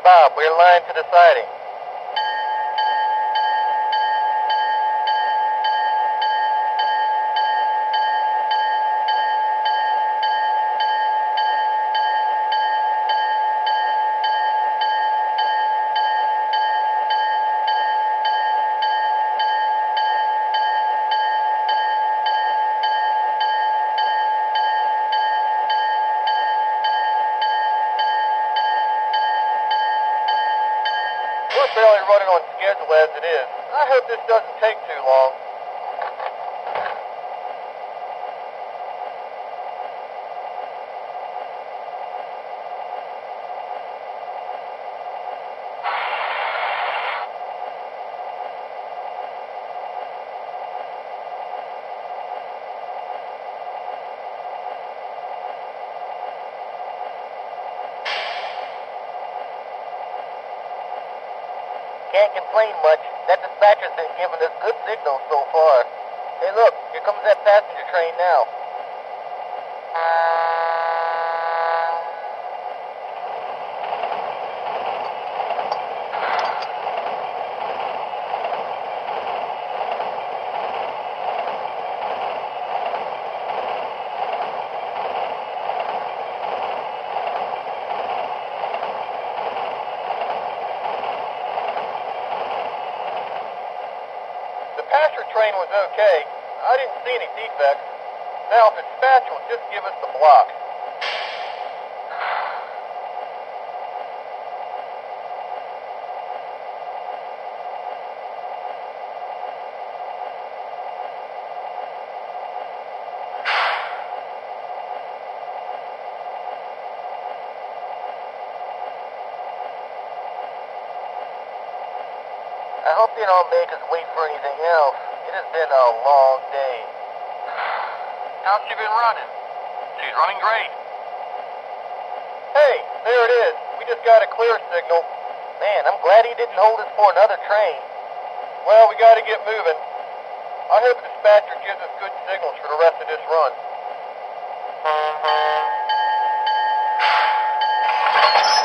Bob. We're aligned to the sighting. We're barely running on schedule as it is. I hope this doesn't take too long. Can't complain much. That dispatcher's been giving us good signals so far. Hey look, here comes that passenger train now. The passenger train was okay. I didn't see any defects. Now, if the dispatcher will just give us the block. I hope they don't make us wait for anything else. It has been a long day. How's she been running? She's running great. Hey, there it is. We just got a clear signal. Man, I'm glad he didn't hold us for another train. Well, we gotta get moving. I hope the dispatcher gives us good signals for the rest of this run.